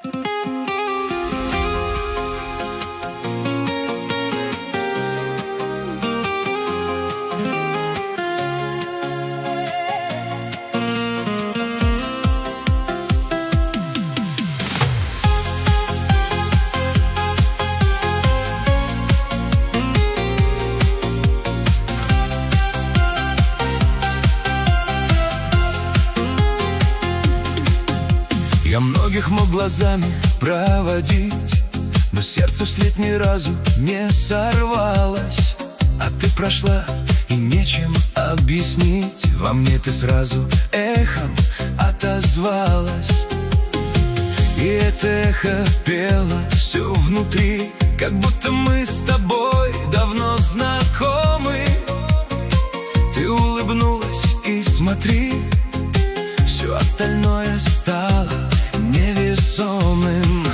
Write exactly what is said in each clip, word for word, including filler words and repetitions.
Я многих мог глазами проводить, но сердце вслед ни разу не сорвалось. А ты прошла, и нечем объяснить. Во мне ты сразу эхом отозвалась. И это эхо пело все внутри, как будто мы с тобой давно знакомы. Ты улыбнулась, и смотри, все остальное стало невесомым.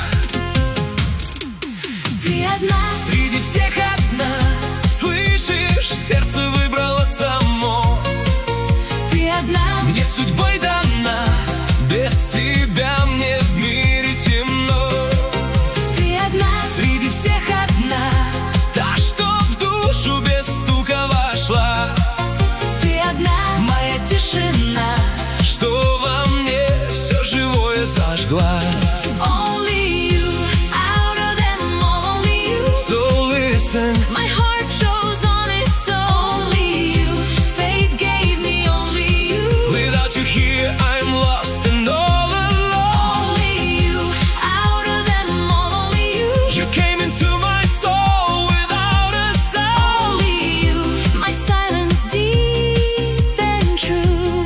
Ты одна, среди всех одна, слышишь, сердце выбрало само. ты одна, мне судьбой дана, без тебя мне в мире темно. ты одна, Среди всех одна, та, что в душу без стука вошла. ты одна, Моя тишина, что во мне все живое зажгла. only you, out of them all, only you. So listen, My heart chose on it, so only you. Fate gave me only you. without you here I'm lost and all alone. Only you, out of them all, only you. You came into my soul without a sound. Only you, my silence deep and true.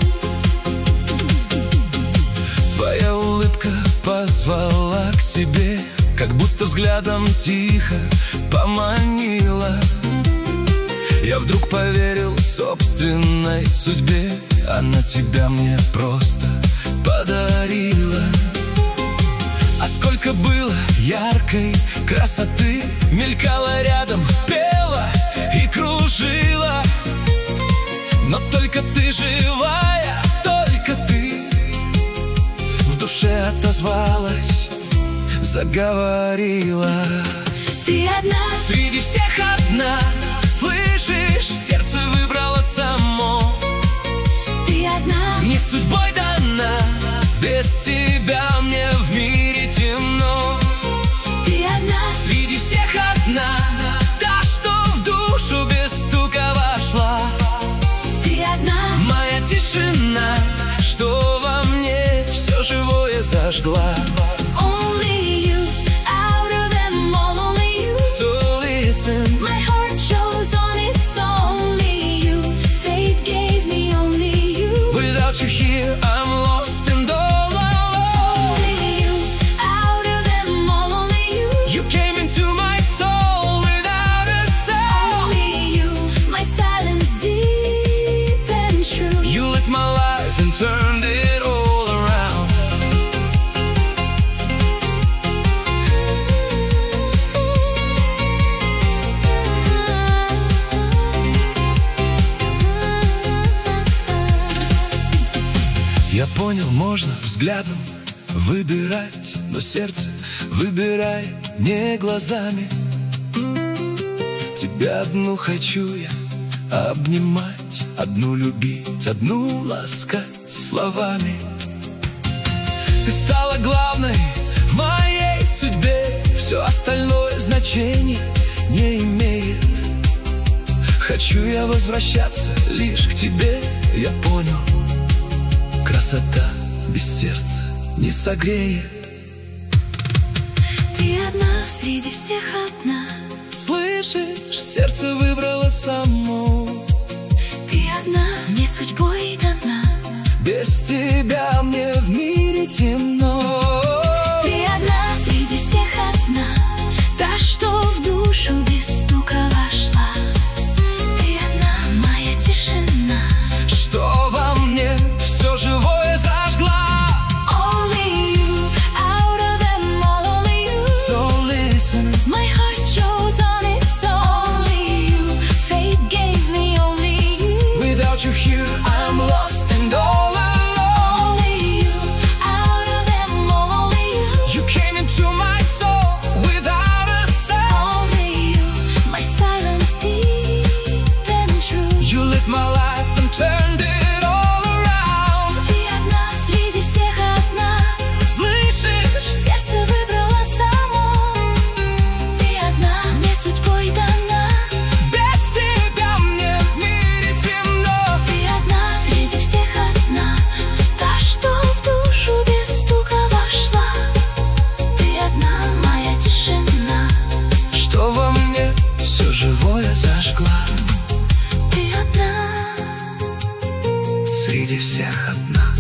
Твоя улыбка позвала к себе, как будто взглядом тихо поманила. Я вдруг поверил собственной судьбе, она тебя мне просто подарила. А сколько было яркой красоты, мелькала рядом, пела и кружила. Но только ты живая, только ты в душе отозвалась, заговорила. Ты одна, Среди всех одна, слышишь, сердце выбрало само. ты одна, Не судьбой дана, без тебя мне в мире темно. ты одна, Среди всех одна, та, что в душу без стука вошла. ты одна, Моя тишина, что во мне все живое зажгла. only you, out of them all, only you. So listen, My heart chose on it, so only you. Fate gave me only you. without you here I'm lost and all alone. Only you, out of them all, only you. You came into my soul without a sound. Only you, my silence deep and true. You lit my life and turned it all around. Я понял, можно взглядом выбирать, но сердце выбирает не глазами. Тебя одну хочу я обнимать, одну любить, одну ласкать словами. Ты стала главной в моей судьбе, все остальное значение не имеет. Хочу я возвращаться лишь к тебе, я понял, красота без сердца не согреет. Ты одна, среди всех одна. Слышишь, сердце выбрало само. Ты одна, мне судьбой дана. Без тебя мне в мире темно. Ты одна, среди всех одна. Та, что в душу без стука вошла. Ты одна, моя тишина, что во мне все живое зажгла. only you, out of them all, only you. So listen, My heart chose on it, so only you. Fate gave me only you. without you here I'm lost and all alone. Only you, out of среди всех одна.